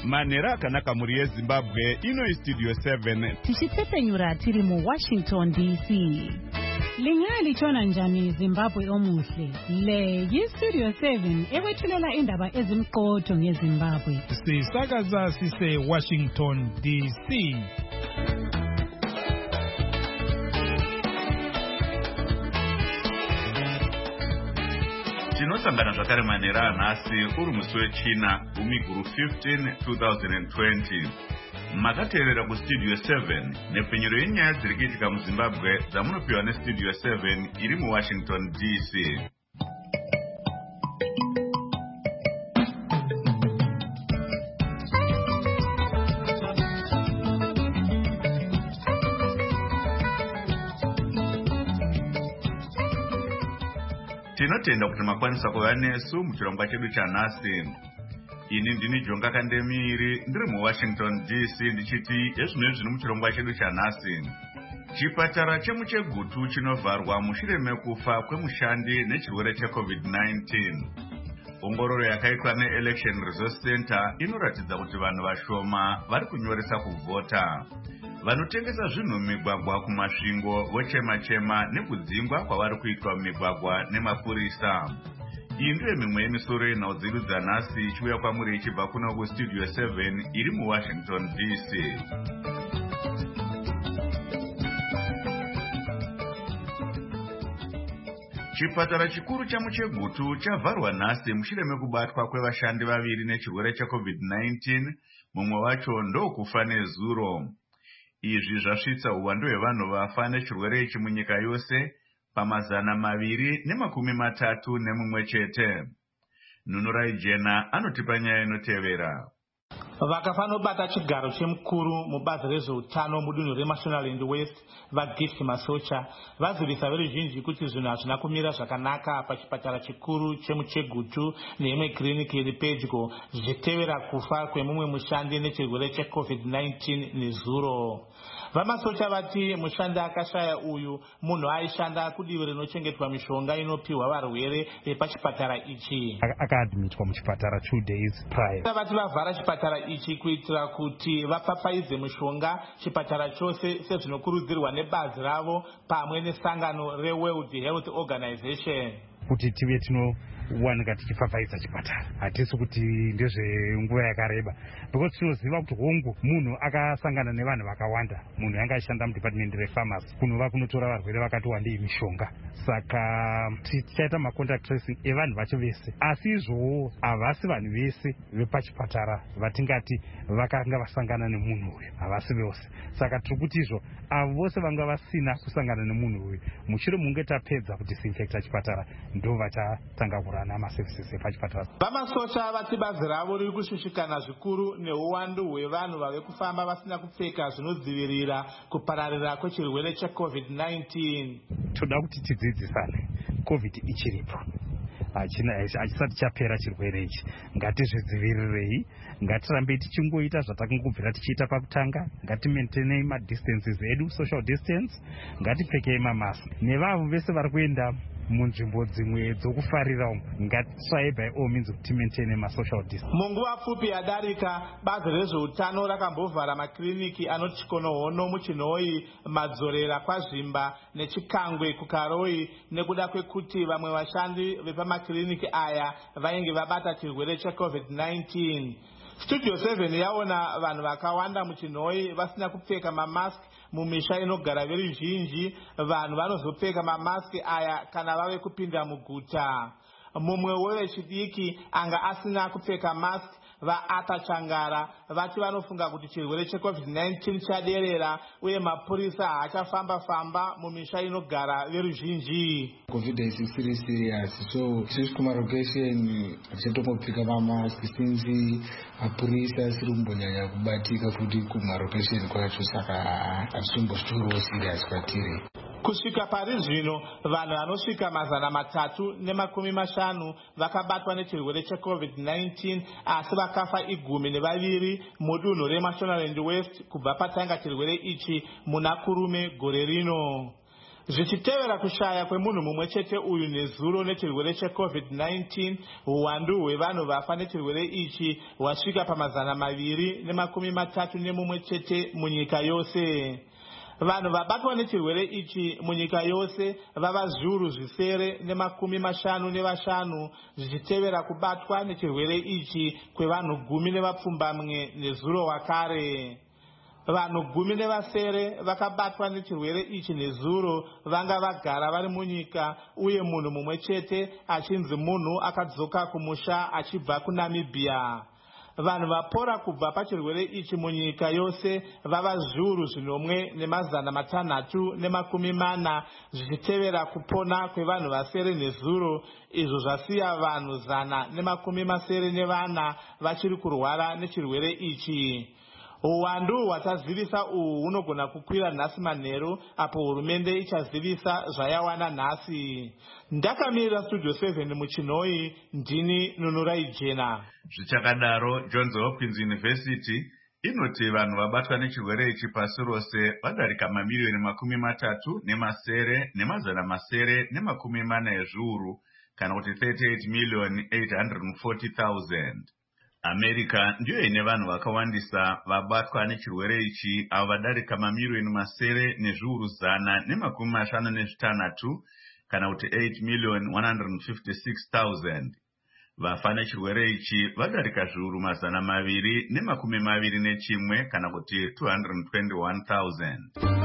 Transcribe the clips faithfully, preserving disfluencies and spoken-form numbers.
Manera akanaka muri yeZimbabwe ino Studio seven. Tichitsepenyura tiri mu Washington D C. Lingali chona njani Zimbabwe omuhle. Le yi-Studio seven ewethulela indaba ezimqotho ngeZimbabwe. Sisakaza sise Washington D C. Tinosangana zvakare manera nhasi uri musi wechina umiguru fifteen twenty twenty. Makateerera kuStudio seven nepfenyuro yenyaya dziri kuitika muZimbabwe dzamunopiwa neStudio seven iri muWashington D C. Tinotenda kuti makwanisa kuva nesu muchirongwa chedu chanhasi. Ini ndini Jonga Kandemiri ndiri muWashington D C ndichiti ezvino zvino muchirongwa chedu chanhasi. Chipatara chemuChegutu chinovharwa mushure mekufa kwemushandi nechirwere cheCovid nineteen. Ongororo yakaitwa neElection Resource Center inoratidza kuti vanhu vashoma vari kunyoresa kuvhota. Vanotengesa zvinhu mumigwagwa kumasvingo vochema-chema nekudzingwa kwavari kuitwa mumigwagwa nemapurisa. Iyi ndiyo mimwe yemisoro yenhau dzedu dzanhasi ichiuya kwamuri ichibva kuno kuStudio seven iri muWashington D C. Chipatara chikuru chamuChegutu chavharwa nhasi mushure mekubatwa kwevashandi vaviri nechirwere cheCovid nineteen, mumwe wacho ndokufa nezuro. Izvi zvasvitsa uwandu hwevanhu vafa nechirwere ichi munyika yose pamazana maviri nemakumi matatu nemumwe chete. Nunurai Jena anotipa nyaya inotevera. Vakafanobata chigaro chemukuru mubazi rezveutano mudunhu reMashonaland West vaGift Masocha vazivisa veruzhinji kuti zvinhu hazvina kumira zvakanaka pachipatara chikuru chemuChegutu neimwe kiriniki iri pedyo zvichitevera kufa kwemumwe mushandi nechirwere cheCovid nineteen nezuro. VaMasocha vati mushandi akashaya uyu munhu aishanda kudivi rinochengetwa mishonga inopiwa varwere vepachipatara ichi. Akaadmitwa muchipatara two days prior. Vati vavhara chipatara ichi kuitira kuti vapfapfaidze mishonga chipatara chose sezvinokurudzirwa nebazi ravo pamwe nesangano reWorld Health Organization. Kuti tive tinowanika tichipfapfaidza chipatara hatisi kuti ndezvenguva yakareba, because tinoziva kuti hongu munhu akasangana nevanhu vakawanda, munhu yanga aishanda mudepartment repharmacy kunova kunotora varwere vakati wandei mishonga, saka tichaita macontact tracing evanhu vacho vese, asi izvowo havasi vanhu vese vepachipatara vatingati vakanga vasangana nemunhu uyu, havasi vose. Saka tiri kuti izvo avo vose vanga vasina kusangana nemunhu uyu mushure munge tapedza kudisinfecta chipatara ndo vachatanga kurana maservices epachipatara. VaMasocha vati bazi ravo riri kushushikana zvikuru neuwandu hwevanhu vave kufamba vasina kupfeka zvinodzivirira kupararira kwechirwere cheCovid nineteen. Toda kuti tidzidzisane, COVID ichiripo, hachisati chapera chirwere ichi. Ngatizvidzivirirei, ngatirambe tichingoita zvatakangobvira tichiita pakutanga, ngatimaintainei madistances edu, social distance, ngatipfekei mamask. Nevavo vese vari kuenda munzvimbo dzimwe dzokufarira umu ngatisvaye by all means kuti timaintaine masocial distance. Munguva pfupi yadarika bazi rezveutano rakambovhara makiriniki anoti Chikonohono muChinhoi, Madzorera kwaZvimba neChikangwe kuKaroi nekuda kwekuti vamwe vashandi vepamakiriniki aya vainge vabata chirwere cheCovid nineteen. Studio seven yaona vanhu vakawanda muChinhoi vasina kupfeka mamask mumisha inogara veruzhinji, vanhu vanozopfeka mamaski aya kana vave kupinda muguta. Mumwe wevechidiki anga asina kupfeka mask vaata Changara vati vanofunga kuti chirwere cheCovid nineteen chaderera uye mapurisa haachafamba famba mumisha inogara veruzhinji. COVID is very serious, so sisi kumarokesheni hatichatombopfeka mamask since mapurisa asiri kumbonyanya kubatika futi kumarokesheni kwacho, saka hatitombozitoriwo serious kwatiri. Kusvika pari zvino vanhu vanosvika mazana matatu nemakumi mashanu vakabatwa nechirwere cheCovid nineteen, asi vakafa igumi nevaviri mudunhu reMashonaland West kubva patanga chirwere ichi muna kurume gore rino. Zvichitevera kushaya kwemunhu mumwe chete uyu nezuro nechirwere checovid nineteen, uwandu hwevanhu vafa nechirwere ichi hwasvika pamazana maviri nemakumi matatu nemumwe chete munyika yose. Vanhu vabatwa nechirwere ichi munyika yose vava zviuru zvisere nemakumi mashanu nevashanu, zvichitevera kubatwa nechirwere ichi kwevanhu gumi nevapfumbamwe nezuro wakare. Vanhu gumi nevasere vakabatwa nechirwere ichi nezuro vanga vagara vari munyika, uye munhu mumwe chete achinzi munhu akadzoka kumusha achibva kuNamibia. Vanhu vapora kubva pachirwere ichi munyika yose vava zviuru zvinomwe nemazana matanhatu nemakumi mana, zvichitevera kupona kwevanhu vasere nezuro, izvo zvasiya vanhu zana nemakumi masere nevana vachiri kurwara nechirwere ichi. Uwandu hwatazivisa uhu hunogona kukwira nhasi manheru apo hurumende ichazivisa zvayawana nhasi. Ndakamirira Studio seven muchinoi, ndini Nunurai Jena. Zvichakadaro, Johns Hopkins University inoti vanhu vabatwa nechirwere ichi pasi rose vadarika mamiliyoni makumi matatu nemasere nemazana masere nemakumi mana ezviuru, kana kuti thirty-eight million eight hundred forty thousand. America ndiyo ine vanhu vakawandisa vabatwa nechirwere ichi, avo vadarika mamiliyoni masere nezviuru zana nemakumi mashanu nezvitanhatu, kana kuti eight million one hundred fifty-six thousand. Vafa nechirwere ichi vadarika zviuru mazana maviri nemakumi maviri nechimwe, kana kuti two hundred twenty-one thousand.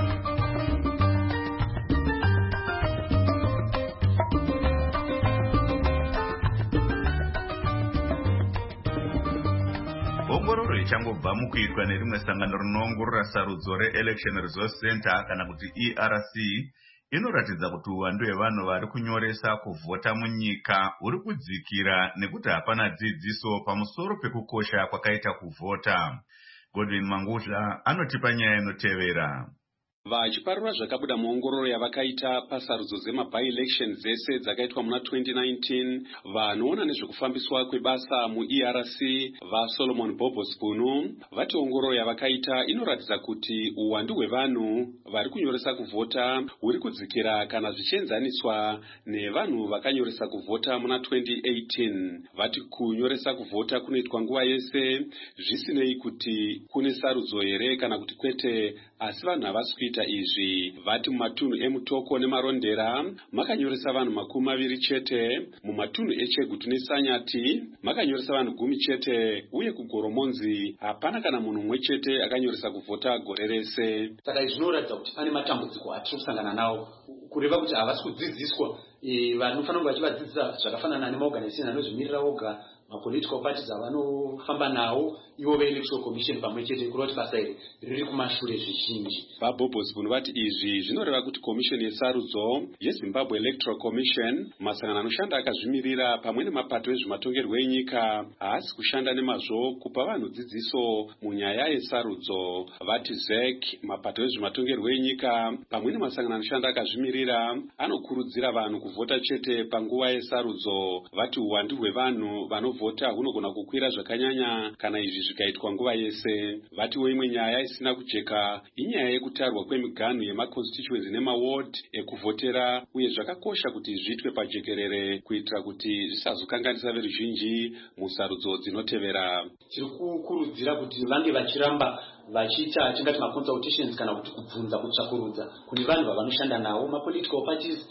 Ongororo ichangobva mukuitwa nerimwe sangano rinoongorora sarudzo reElection Resource Center kana kuti E R C inoratidza kuti uwandu hwevanhu vari kunyoresa kuvhota munyika huri kudzikira nekuti hapana dzidziso pamusoro pekukosha kwakaita kuvhota. Godwin Mangudla anotipa nyaya inotevera. Vachiparura zvakabuda muongororo yavakaita pasarudzo dzema-by-election dzese dzakaitwa muna twenty nineteen, vanoona nezvekufambiswa kwebasa mu-E R C vaSolomon Bobosbunu vati ongororo yavakaita inoratidza kuti uwandu hwevanhu vari kunyoresa kuvhota huri kudzikira kana zvichienzaniswa nevanhu vakanyoresa kuvhota muna twenty eighteen. Vati kunyoresa kuvhota kunoitwa nguva yese zvisinei kuti kune sarudzo here kana kuti kwete, asi vanhu havasi kuita izvi. Vati mumatunhu eMutoko neMarondera makanyoresa vanhu makumi maviri chete, mumatunhu eChegutu neSanyati makanyoresa vanhu gumi chete, uye kuGoromonzi hapana kana munhu mumwe chete akanyoresa kuvhota gore rese. Saka izvi zvinoratidza kuti pane matambudziko atiri kusangana nawo, kureva kuti havasi kudzidziswa. Vanofanira kunge vachivadzidzisa zvakafanana nemaorganization anozvimirira oga, mapolitical parties avanofamba nawo, ivo veElectoral Commission pamwe chete, kureva kuti basa iri riri kumashure zvizhinji. VaBobosbunu vati izvi zvinoreva kuti Commission yesarudzo yeZimbabwe Electoral Commission, masangano anoshanda akazvimirira pamwe nemapato ezvematongerwo enyika, haasi kushanda nemazvo kupa vanhu dzidziso munyaya yesarudzo. Vati Z E C, mapato ezvematongerwo enyika pamwe nemasangano anoshanda akazvimirira anokurudzira vanhu kuvhota chete panguva yesarudzo. Vati uwandu hwevanhu vanovhota hunogona kukwira zvakanyanya kana izvi zvikaitwa nguva yese. Vatiwo imwe nyaya isina kujeka inyaya yekutarwa kwemiganhu yemaconstituency nemaward ekuvhotera, uye zvakakosha kuti zviitwe pajekerere kuitira kuti zvisazokanganisa veruzhinji musarudzo dzinotevera. Tiri kukurudzira kuti vange vachiramba vachiita tingati maconsultations kana kuti kubvunza kutsvakurudza kune vanhu vavanoshanda nawo, mapolitical parties,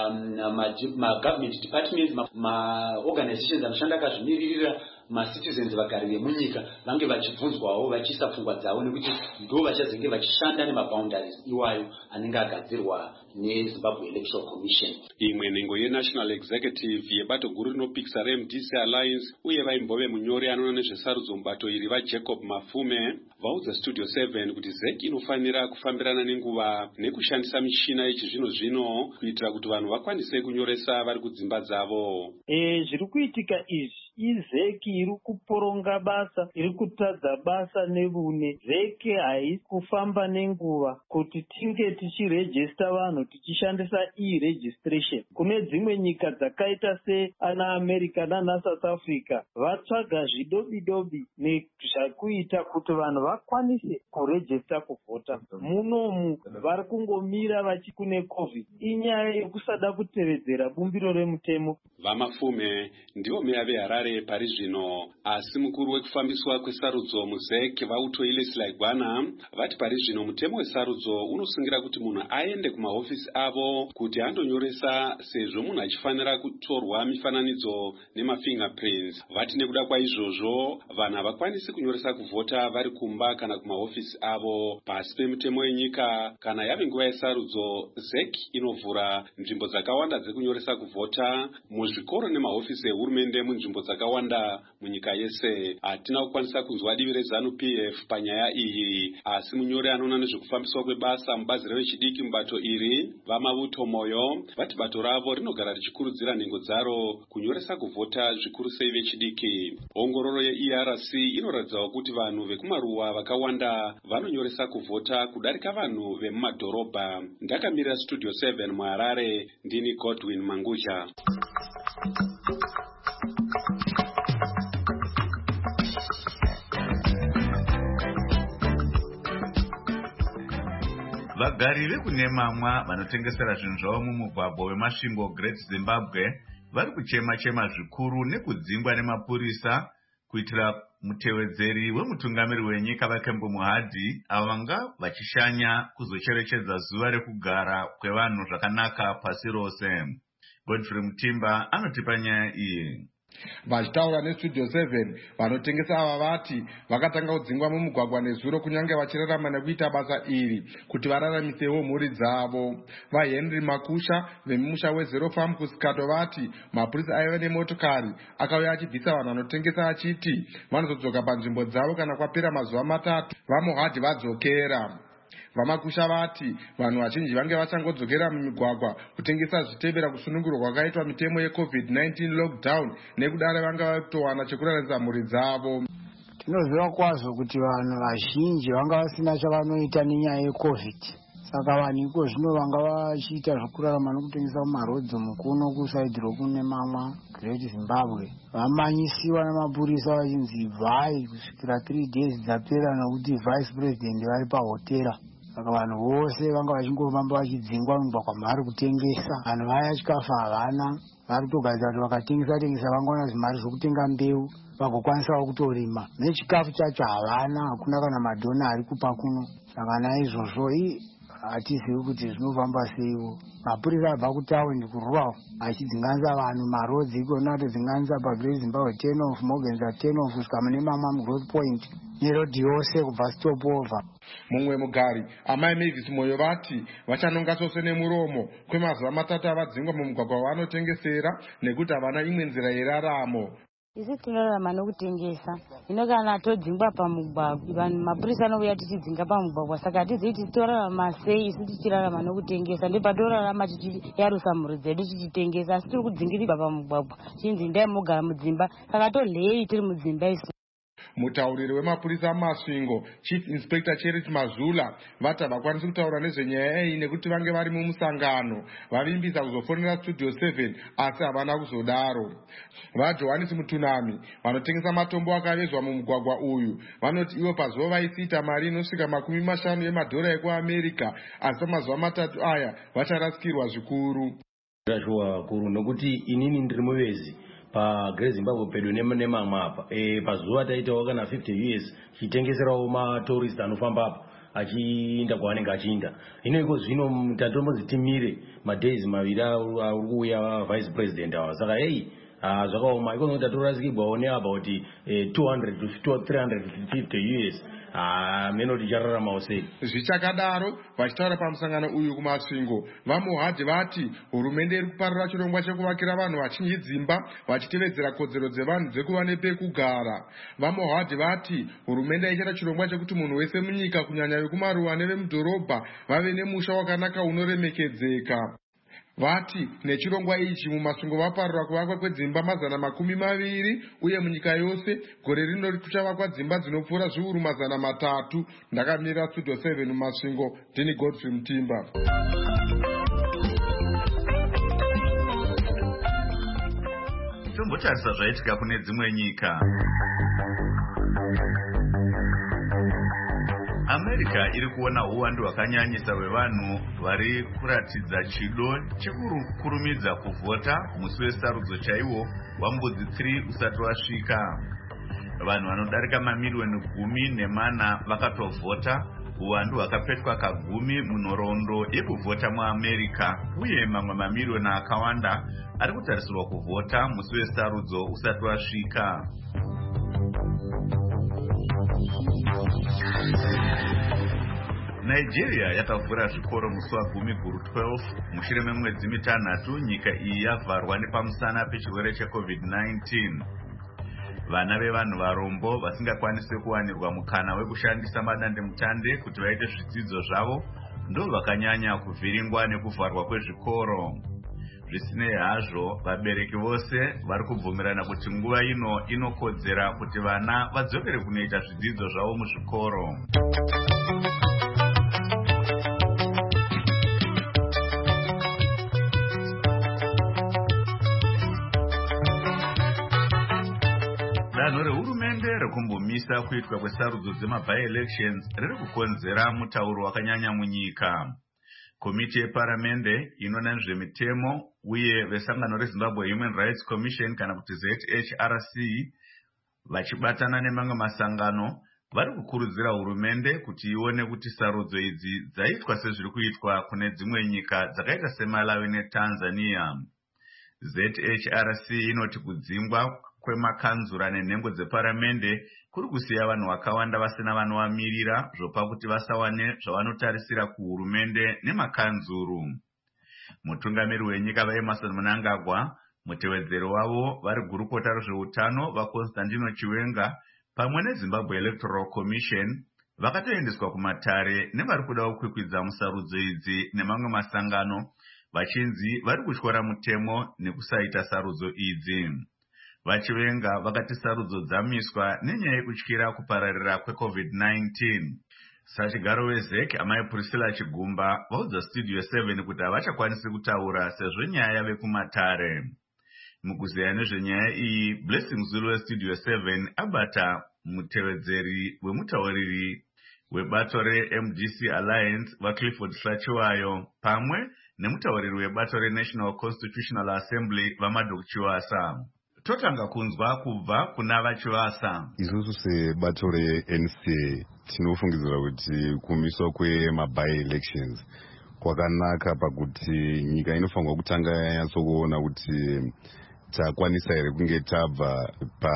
magovernment departments, maorganizations anoshanda akazvimiririra, macitizens vagari vemunyika vange vachibvunzwawo vachiisa pfungwa dzavo, nekuti ndo vachazenge vachishanda nemaboundaries iwayo anenge agadzirwa neZimbabwe Electoral Commission. Imwe nhengo yeNational Executive yebato guru rinopikisa reM D C Alliance uye vaimbove munyori anoona nezvesarudzo mubato iri vaJacob Mafume vaudza Studio seven kuti Z E C inofanira kufambirana nenguva nekushandisa michina yechizvino zvino kuitira kuti vanhu vakwanise kunyoresa vari kudzimba dzavo. E, zviri kuitika izvi iZ E C iri kuporonga basa, iri kutadza basa nevune. Z E C haisi kufamba nenguva kuti tinge tichirejesta vanhu vanhu tichishandisa e-registration. Kune dzimwe nyika dzakaita seana America nana South Africa vatsvaga zvidobidobi nezvakuita kuti vanhu vakwanise kurejista kuvhota. Munomu vari kungomira vachikune COVID. Inyaya yekusada kutevedzera bumbiro remutemo. Vamafume ndivo meya veHarare pari zvino, asi mukuru wekufambiswa kwesarudzo muzek vautoile Silaigwana vati pari zvino mutemo wesarudzo unosungira kuti munhu aende kumahofisi avo kuti andonyoresa, sezvo munhu achifanira kutorwa mifananidzo nemafingerprints. Vati nekuda kwaizvozvo vanhu havakwanisi kunyoresa kuvhota vari kumba kana kumahofisi avo. Pasi pemutemo wenyika, kana yave nguva yesarudzo, zek inovhura nzvimbo dzakawanda dzekunyoresa kuvhota muzvikoro nemahofisi ehurumende munzvimbo dzakawanda munyika yese. Hatina kukwanisa kunzwa divi reZANU P F panyaya iyi, asi munyori anoona nezvekufambiswa kwebasa mubazi revechidiki mubato iri, Vamavuto Moyo, vati bato ravo rinogara richikurudzira nhengo dzaro kunyoresa kuvhota zvikuru sei vechidiki. Ongororo ye-E R C inoratidzawo kuti vanhu vekumaruwa vakawanda vanonyoresa kuvhota kudarika vanhu vemumadhorobha. Ndakamirira Studio seven muHarare, ndini Godwin Mangusha. Vagari vekuNemamwa vanotengesera zvinhu zvavo mumugwagwa wemasvingo Great Zimbabwe vari kuchema chema zvikuru nekudzingwa nemapurisa kuitira mutevedzeri wemutungamiri wenyika Vakembo Muhadhi ava vanga vachishanya kuzocherechedza zuva rekugara kwevanhu zvakanaka pasi rose. Godfrey Mutimba anotipa nyaya iyi. Vachitaura neStudio seven vanotengesa ava vati vakatanga kudzingwa mumugwagwa nezuro kunyange vachirarama nekuita basa iri kuti vararamisewo mhuri dzavo. VaHenry Makusha vemumusha weZero Farm kuSikato vati mapurisa aiva nemotokari akauya achibvisa vanhu vanotengesa achiti vanozodzoka panzvimbo dzavo kana kwapera mazuva matatu vaMuhadhi vadzokera. Vamakusha vati vanhu vazhinji vange vachangodzokera mumigwagwa kutengesa zvitevera kusunungurwa kwakaitwa mitemo yeCovid nineteen lockdown nekudare vanga vakutowana chekuraramisa mhuri dzavo. Tinoziva kwazvo kuti vanhu vazhinji vanga vasina chavanoita nenyaya yeCovid, saka vanhu iko zvino vanga vachiita zvokurarama nokutengesa mumarodzi mukuno kusaidhi rokuNemamwa Great Zimbabwe. Vamanyisiwa namapurisa vachinzi bvai kusvikira three days dzapera nokuti vice president vari pahotera. Saka vanhu vose vanga vachingofamba vachidzingwa mumugwagwa mavari kutengesa. Vanhu vaya chikafu havana, vari kutogadzira kuti vakatengesa tengesa vangaona zvimari zvokutenga mbeu vagokwanisawo kutorima. Nechikafu chacho havana, hakuna kana madhona ari kupa kuno. Saka naizvozvo hatizivi kuti zvinofamba seiwo. Mapurisa abva kutaundi kurwawo achidzinganisa vanhu marodzi ikona atodzinganisa paGreat Zimbabwe ten off, Morganza ten off kusvika muNemamwa muGrowth Point nerodhi yose kubva stopover. Mumwe mugari amai Mavis Moyo vati vachanonga sose nemuromo kwemazuva matatu avadzingwa mumugwagwa wavanotengesera nekuti havana imwe nzira yeraramo. Isi tinorarama nokutengesa. Hino kana todzingwa pamugwagwa vanhu mapurisa anouya tichidzinga pamugwagwa, saka hatizivi kuti torarama sei isi tichirarama nokutengesa. Ndopatorarama tichiyarusa mhuri dzedu tichitengesa, asi tiri kudzingirirwa pamugwagwa chinzi ndai mogara mudzimba, saka torlei tiri mudzimba isu. Mutauriri wemapurisa Masvingo Chief Inspector Charity Mazula vati havakwanisi kutaura nezvenyaya iyi nekuti vange vari mumusangano. Vavimbisa kuzofonera Studio seven asi havana kuzodaro. VaJohannes Mutunami vanotengesa matombo akavezwa mumugwagwa uyu vanoti ivo pazuva vaisiita mari inosvika makumi mashanu emadhora ekuAmerica, asi pamazuva matatu aya vacharasikirwa zvikuru. Zvashuwa kuru nokuti inini ndiri muvezi paGreat Zimbabwe pedo neMamwa apa. E, pazuva taitawo kana fifty years chitengeserawo matourist anofamba apa achiinda kwaanenge achiinda. Hino iko zvino tatombodzitimire madays maviri ari kuuya vice president ava, saka hey Ah, zvakaoma iko tatorasirwa ne about two hundred to three hundred fifty years. Ah, meno tichararama sei. Zvichakadaro vachitaura pamusangano uyu kuMasvingo, vaMuhadhi vati hurumende iri kuparura chirongwa chekuvakira vanhu vachinji dzimba vachitevedzera kodzero dzevanhu dzekuva nepekugara. VaMuhadhi vati hurumende ichaita chirongwa chekuti munhu wese munyika kunyanya vekumaruwa nevemudhorobha vave nemusha wakanaka unoremekedzeka. Vati nechirongwa ichi muMasvingo vaparura kuvakwa kwedzimba mazana makumi maviri uye munyika yose gore rino kuchavakwa dzimba dzinopfuura zviuru mazana matatu. Ndakamirira Studio seven muMasvingo, ndini Godfrey Mutimba. tombotarisa zvaitika kune dzimwe nyika. America iri kuona uwandu hwakanyanyisa hwevanhu vari kuratidza chido chekukurumidza kuvhota musi wesarudzo chaiwo wambudzi three usati wasvika. Vanhu vanodarika mamiliyoni gumi nemana vakatovhota, uwandu hwakapetwa kagumi munhoroondo yekuvhota muAmerica, uye mamwe mamiliyoni akawanda ari kutarisirwa kuvhota musi wesarudzo usati wasvika. Nigeria yakavhura zvikoro musi wagumi guru twelve mushure memwedzi mitanhatu nyika iyi yavharwa nepamusana pechirwere checovid nineteen. Vana vevanhu varombo vasingakwanisi kuwanirwa mukana wekushandisa madandemutande kuti vaite zvidzidzo zvavo ndo vakanyanya kuvhiringwa nekuvharwa kwezvikoro. Zvisinei hazvo, vabereki vose vari kubvumirana kuti nguva ino inokodzera kuti vana vadzokere kunoita zvidzidzo zvavo muzvikoro. Danho rehurumende rekumbomisa kuitwa kwesarudzo dzema-by-elections riri kukonzera mutauro wakanyanya munyika. Komiti yeparamende inoona nezvemitemo uye vesangano reZimbabwe Human Rights Commission kana kuti Z H R C vachibatana nemamwe masangano vari kukurudzira hurumende kuti ione kuti sarudzo idzi dzaitwa sezviri kuitwa kune dzimwe nyika dzakaita seMalawi neTanzania. Z H R C inoti kudzingwa kwemakanzura nenhengo dzeparamende kuri kusiya vanhu vakawanda vasina vanovamirira zvopa kuti vasawane zvavanotarisira kuhurumende nemakanzuru. Mutungamiri wenyika vaEmerson Mnangagwa, mutevedzeri wavo vari gurukota rezveutano vaConstantino Chiwenga pamwe neZimbabwe Electoral Commission vakatoendeswa kumatare nevari kuda kukwikwidza musarudzo idzi nemamwe masangano vachinzi vari kutyora mutemo nekusaita sarudzo idzi. Vachivenga vakati sarudzo dzamiswa nenyaya yekutyira kupararira kwecovid nineteen. Sachigaro weZek amai Priscilla Chigumba vaudza Studio seven kuti havachakwanisi kutaura sezvo nyaya yave kumatare. Mukuziya nezvenyaya iyi, Blessing Zulu weStudio seven abata mutevedzeri wemutauriri webato reM D C Alliance vaClifford Hlachiwayo pamwe nemutauriri webato reNational Constitutional Assembly vaMadok Chiwasa. Totanga kunzwa kubva kuna vaChiwasa. Isusu sebato reN C A tinofungidzira kuti kumiswa kwema-by-elections kwakanaka pakuti nyika inofanirwa kutanga yanyatsokuona kuti takwanisa here kunge tabva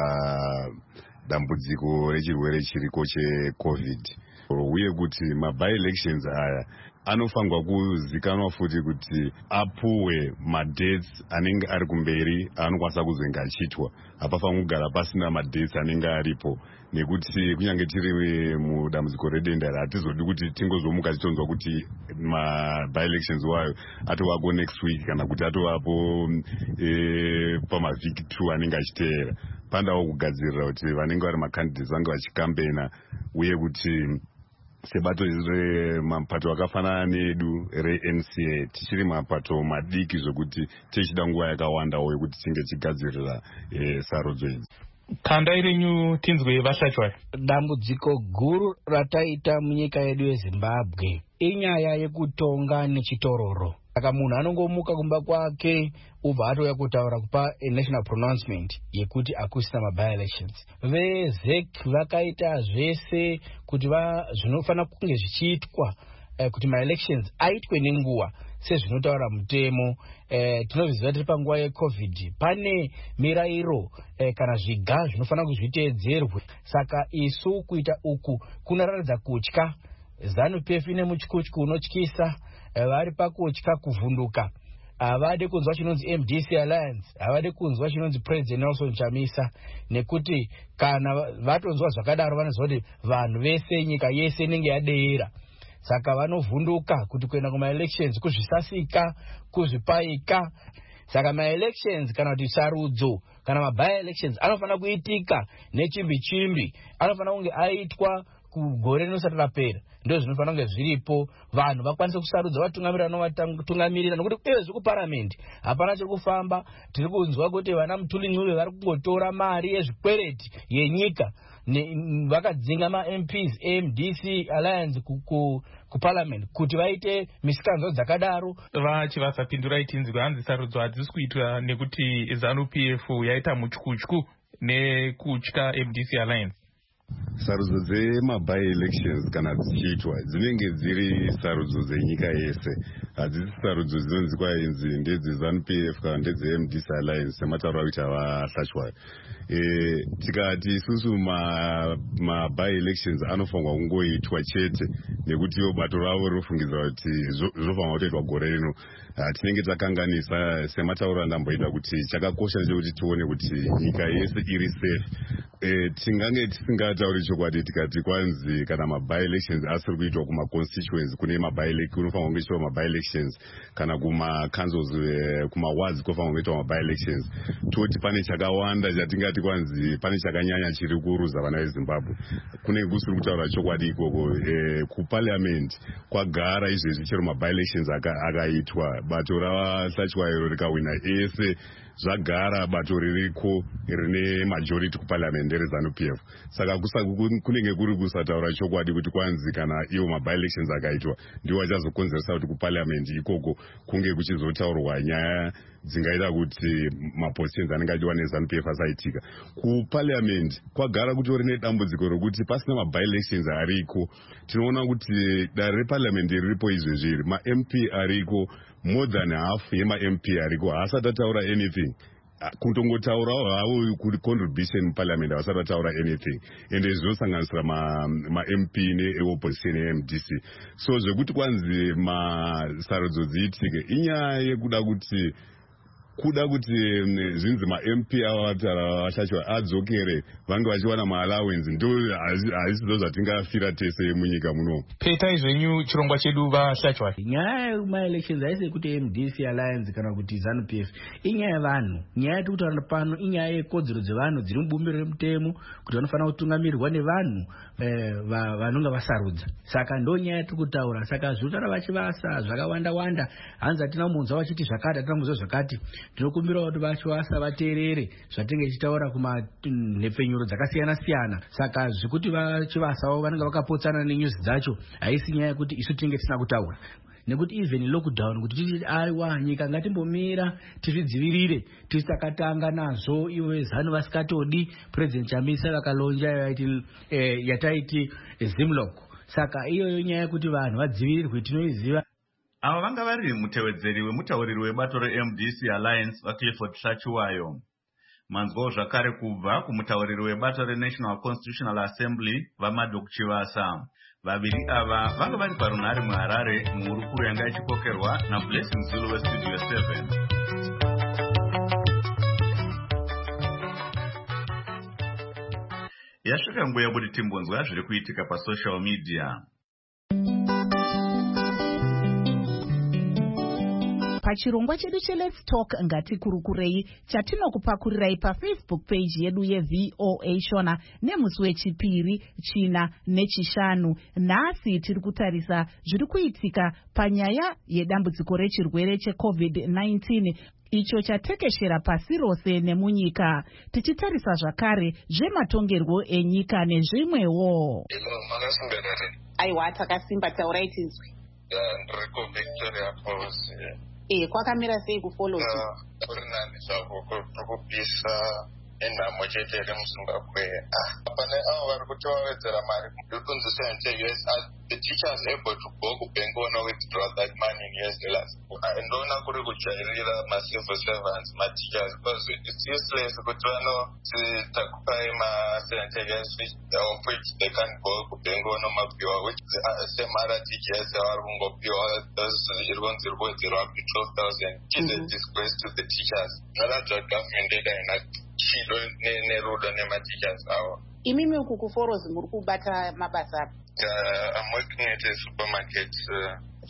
padambudziko rechirwere chiriko cheCovid, uye kuti ma-by-elections aya anofanirwa kuzikanwa futi kuti apuwe madates anenge ari kumberi anokwanisa kuzenge achiitwa. Hapafanirwi kugara pasina madates anenge aripo, nekuti kunyange tiri mudambudziko redenda hatizodi kuti tingozomuka tichonzwa kuti ma-by-elections wayo atovako next week kana kuti atovapo e, pamavhiki two anenge achiteera. Pandawo kugadzirira kuti vanenge vari macandidates vange vachikambena, uye kuti sebato remapato akafanana nedu reN C A tichiri mapato madiki zvokuti tichida nguva yakawandawo yekuti tinge tigadzirira e, sarudzo idzi. Kanda irenyu tinzwe vaShachwayo. Dambudziko guru rataita munyika yedu yeZimbabwe inyaya yekutonga nechitororo. Saka munhu anongomuka kumba kwake ubva atouya kutaura kupa national pronouncement yekuti akusina ma-by-elections. VeZek vakaita zvese kuti zvinofanira kunge zvichiitwa eh, kuti ma-elections aitwe nenguva sezvinotaura mutemo. Eh, tinozviziva tiri panguva yeCovid pane mirayiro eh, kana zviga zvinofanira kuti zviteedzerwe. Saka isu kuita uku kunoratidza kutya. ZANU-P F ine mutyutyu unotyisa, vari pakutya kuvhunduka. Havade kunzwa chinonzi M D C Alliance, havade kunzwa chinonzi President Nelson Chamisa, nekuti kana vatonzwa zvakadaro vanoziva kuti vanhu vese nyika yese inenge yadeera. Saka vanovhunduka kuti kuenda kuma-elections kuzvisasika, kuzvipaika. Saka ma-elections kana kuti sarudzo kana ma-by-elections anofanira kuitika nechimbi chimbi, anofanira kunge aitwa kugore rinosati rapera ndo zvinofanira kunge zviripo vanhu vakwanise kusarudza vatungamiriri vanovatungamirira nokuti uyezve kuparamende hapana chiri kufamba. Tiri kunzwa kuti vana Muthulincuve vari kungotora mari yezvikwereti yenyika vakadzinga ma-M Ps M D C Alliance kuparliament kuti vaite misikanzwa dzakadaro. Vachivasapindurai tinzwi hanzi sarudzo hadzisi kuitwa nekuti ZANU P F yaita mutyutyu nekutya M D C Alliance. Sarudzo dzemaby elections kana dzichiitwa dzinenge dziri sarudzo dzenyika yese, hadzisi sarudzo dzinonzi kwainzi ndedze-ZANU P F kana ndedze-M D C Alliance sematauro akuti avahlashwayo. E, tikati isusu maby elections anofanirwa kungoitwa chete nekuti iyo bato ravo rinofungidzwa kuti zvofanirwa kutoitwa gore rino. Tinenge takanganisa sematauro andamboita kuti chakakosha ndechekuti tione kuti nyika yese iri safe. E, tingange tisingatauri chokwadi tikati kwanzi kana maby elections asiri kuitwa kuma constituency kune maby kunofanirwa kungoitwa maby elections kana kuma councils kuma wards kunofanirwa kungoitwa maby elections, toti pane chakawanda chatingati kwanzi pane chakanyanya chiri kuruza vana veZimbabwe. Kune kusiri kutaura chokwadi ikoko. E, kuparliament kwagara izvezvi chero maby elections akaitwa bato ravahlachwayo rikawina ese zvagara bato ririko rine majority kuparliament reZANU P F. Saka kunenge kuri kusataura chokwadi kuti kwanzi kana iwo maby elections akaitwa ndiwo achazokonzeresa kuti kuparliament ikoko kunge kuchizotaurwa nyaya dzingaita kuti mapositions anenge achiwa neZANU P F asaitika. Kuparliament kwagara kutori nedambudziko rokuti pasina maby elections ariko. Tinoona kuti dare reparliament riripo izvezviri ma-M P ariko more than half yema-M P ariko haasati ataura anything. Kutongotaurawo havo kuti contribution parliament havasati vataura anything, ende zvinosanganisira ma-M P ne-opposition ye-M D C. So zvekuti kwanzi masarudzo dziitike inyaya yekuda kuti kuda kuti zvinzi ma-M P ava vashachwa adzokere vange vachiwana ma-allowance, ndo hazisizo zvatingafira tese munyika muno. Petai zvenyu chirongwa chedu vashachwa. Nyaya yema-elections haisi yekuti M D C Alliance kana kuti ZANU P F, inyaya yevanhu. Nyaya yatiri kutaura pano inyaya yekodzero dzevanhu dziri mubumbiro remutemo kuti vanofanira kutungamirirwa nevanhu vanonga vasarudza. Saka ndo nyaya yatiri kutaura. Saka zvinotaura vachivasa zvakawanda wanda, hanzi hatina munzwa vachiti zvakati, hatina munzwa zvakati. Tinokumbira kuti vachivasa vateerere zvatinenge tichitaura kumanhepfenyuro dzakasiyana siyana. Saka zvekuti vachivasawo vanenge vakapotsana nenyuzi dzacho haisi nyaya yekuti isu tinenge tisina kutaura. Nekuti even lockdown kuti tichiti aiwa nyika ngatimbomira tizvidzivirire tisakatanga nazvo ivo vezanu vasikatodi president Chamisa vakalonja yaiti eh, yataiti eh, Zimlock. Saka iyoyo nyaya yekuti vanhu vadzivirirwe tinoiziva. Ava vanga vari mutevedzeri wemutauriri webato re-M D C Alliance vaClifford Hlachiwayo. Manzwawo zvakare kubva kumutauriri webato reNational Constitutional Assembly vaMadok Chivasa. Vaviri ava vanga vari parunhare muHarare muhurukuro yanga ichikokerwa naBlessing Zulu weStudio seven. Yasvika nguva yekuti timbonzwa zviri kuitika pasocial media. Pachirongwa chedu cheLet's Talk ngatikurukurei chatinokupakurirai paFacebook page yedu yeV O A Shona nemusi wechipiri, china nechishanu. Nhasi tiri kutarisa zviri kuitika panyaya yedambudziko rechirwere cheCovid nineteen icho chatekeshera pasi rose nemunyika, tichitarisa zvakare zvematongerwo enyika nezvimwewo. Aiwa, takasimba, taurai tinzwi. Ndiriku Victoria Falls. Eh, kwakamira sei kufollow? Kuri nani zvako kurikupisa enhamo chete iri muZimbabwe. Pane avo vari kuti vawedzera mari kunzi seventy U S the teachers able to go kubank ona withdraw that money in U S dollars. Ndoona kuri kujairira ma-civil servants, ma-teachers, because it's useless kuti vanotakupai ma-seventy U S of which they can't go kubank ona mapiwa, which same other teachers vari kungopiwa those iri kunzi iri kuwedzerwa up to twelve thousand, which is a disgrace to the teachers. Noratidza kuti government yedu haina chido nerudo nema-teachers avo. Imimi uku kuForozi muri kubata mabasa api? Uh, I'm working at a supermarket. Uh,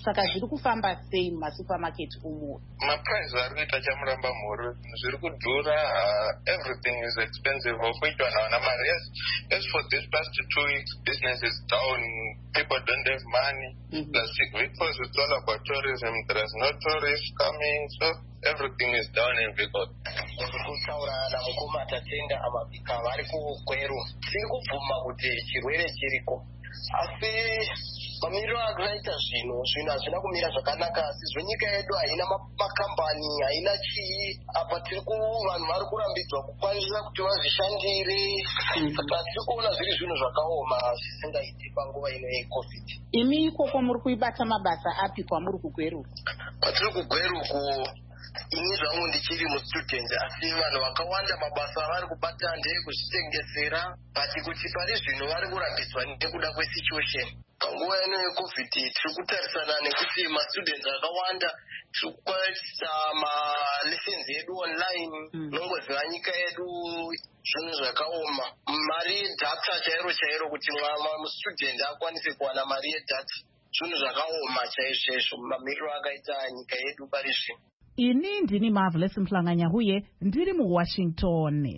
saka zviri kufamba sei mumasupamaketi umu? Maprice ari kuita chamuramba mhuri zviri kudhura. Everything is expensive of which one hauna mari. Yes, as for this past two weeks business is down, people don't have money. Mm-hmm. Plus because it's all about tourism, there is no tourists coming, so everything is down in Vigo. Kutaura na mukoma tatenda amabika vari kugweru tiri kubvuma kuti chirwere chiriko, asi mamiriro akaita zvino zvino hazvina kumira zvakanaka. Sizvo nyika yedu haina makambani, haina chii. Apa tiri vanhu vari kurambidzwa kukwanisa kuti vazvishandire. Saka tiri kuona zviri zvinhu zvakaoma zvisingaiti panguva ino yeCovid. Imi ikoko muri kuibata mabasa api kwamuri kugweruku? Patiri kugweruku ini zvangu ndichiri mustudent, asi vanhu vakawanda mabasa avari kubata ndekuzvitengesera, bati kuti pari zvino vari kurambidzwa nekuda kwesituation. Panguva ino yeCovid tiri kutarisana nekuti mastudents akawanda tiri kukwatisa malessons edu online. Nongoziva nyika yedu zvinhu zvakaoma. Mari yedata chairo chairo kuti mustudent akwanise kuwana mari yedata zvinhu zvakaoma chaizvo mamiriro akaita nyika yedu pari zvino. Ini ndini Marvelous Mhlanganya huye ndiri muWashington.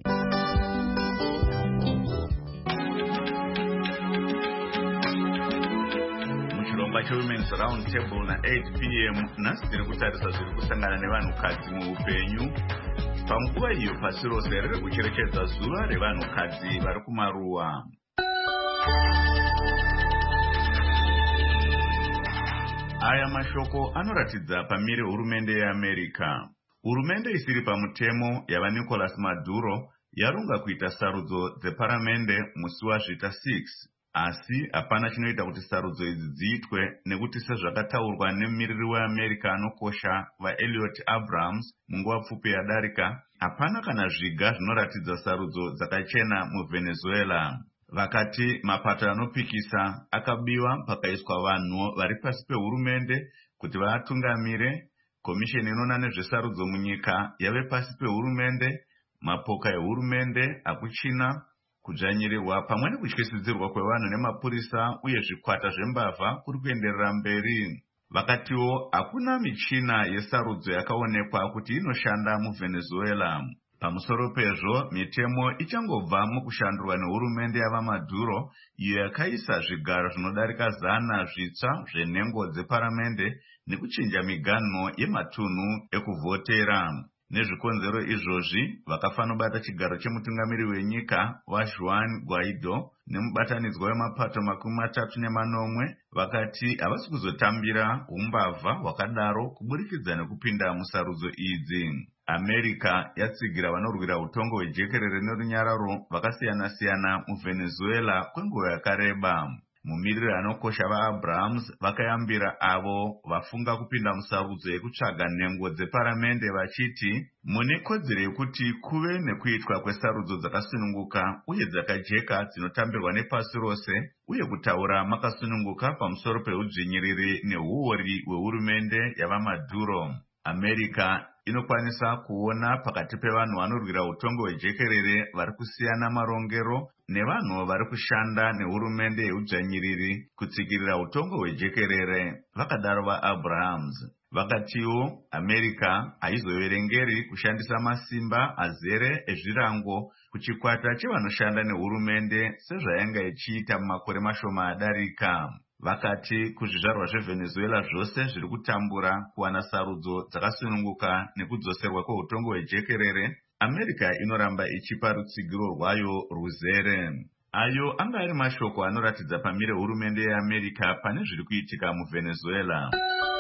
Muchirongwa cheWomen's Round Table na eight p m nhasi tiri kutarisa zviri kusangana nevanhukadzi muupenyu. Panguva iyo pasi rose riri kucherechedza zuva revanhukadzi vari kumaruwa. Aya mashoko anoratidza pamire hurumende yeAmerica. Hurumende isiri pamutemo yava Nicolas Maduro yarunga kuita sarudzo dzeparamende musi wazvita six, asi hapana chinoita kuti sarudzo idzi dziitwe nekuti sezvakataurwa nemumiriri weAmerica anokosha vaElliot Abrams munguva pfupi yadarika, hapana kana zviga zvinoratidza sarudzo dzakachena muVenezuela. Vakati mapato anopikisa akabiwa pakaiswa vanhu vari pasi pehurumende kuti vatungamire. Komisheni inoona nezvesarudzo munyika yave pasi pehurumende, mapoka ehurumende hakuchina kudzvanyirirwa pamwe nekutyisidzirwa kwevanhu nemapurisa uye zvikwata zvembavha kuri kuenderera mberi. Vakatiwo hakuna michina yesarudzo yakaonekwa kuti inoshanda muVenezuela. Pamusoro pezvo, mitemo ichangobva mukushandurwa nehurumende yava Maduro iyo yakaisa zvigaro zvinodarika zana zvitsva zvenhengo dzeparamende nekuchinja miganho yematunhu ekuvhotera. Nezvikonzero izvozvi, vakafanobata chigaro chemutungamiri wenyika waJuan Guaido nemubatanidzwa wemapato makumi matatu nemanomwe vakati havasi kuzotambira umbavha hwakadaro kuburikidza nekupinda musarudzo idzi. America yatsigira vanorwira utongo hwejekerere nerunyararo vakasiyana-siyana muVenezuela kwenguva yakareba. Mumiriri anokosha vaAbrams vakayambira avo vafunga kupinda musarudzo yekutsvaga nhengo dzeparamende vachiti mune kodzero yekuti kuve nekuitwa kwesarudzo dzakasununguka uye dzakajeka dzinotambirwa nepasi rose, uye kutaura makasununguka pamusoro peudzvinyiriri neuori hwehurumende yava Maduro. America inokwanisa kuona pakati pevanhu vanorwira utongo hwejekerere vari kusiyana marongero nevanhu vari kushanda nehurumende yeudzvanyiriri kutsigirira utongo hwejekerere, vakadaro vaAbrams. Vakatiwo America haizoverengeri kushandisa masimba azere ezvirango kuchikwata chevanoshanda nehurumende sezvayanga ichiita mumakore mashoma adarika. Vakati kuzvizvarwa zveVenezuela zvose zviri kutambura kuwana sarudzo dzakasununguka nekudzoserwa kweutongo hwejekerere, America inoramba ichipa rutsigiro rwayo ruzere. Ayo anga ari mashoko anoratidza pamire hurumende yeAmerica pane zviri kuitika muVenezuela.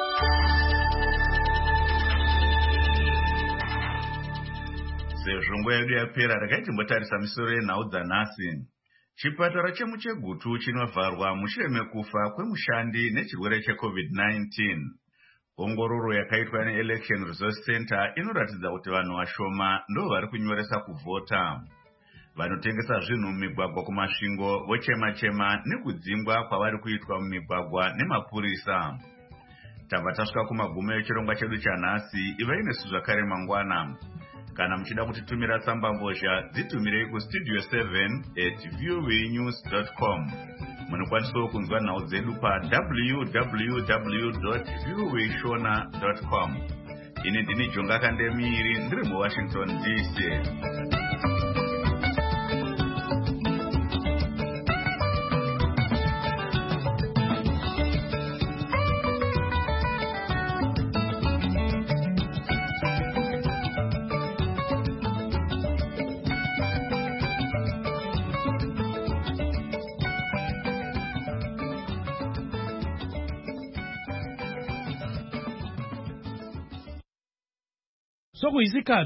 Sezvo nguva yedu yapera, regai timbotarisa misoro yenhau dzanhasi. Chipatara chemuChegutu chinovharwa mushure mekufa kwemushandi nechirwere cheCovid nineteen. Ongororo yakaitwa neElection Resource Center inoratidza kuti vanhu vashoma ndo vari kunyoresa kuvhota. Vanotengesa zvinhu mumigwagwa kumasvingo vochema-chema nekudzingwa kwavari kuitwa mumigwagwa nemapurisa. Tabva tasvika kumagumo echirongwa chedu chanhasi. Ivai nesu zvakare mangwana. Kana muchida kutitumira tsamba mbozha, dzitumirei kustudio seven at voanews dot com. munokwanisawo kunzwa nhau dzedu pa w w w dot v o a shona dot com. Ini ndini Jonga Kandemiri ndiri muWashington D C. Sokuyisikhathi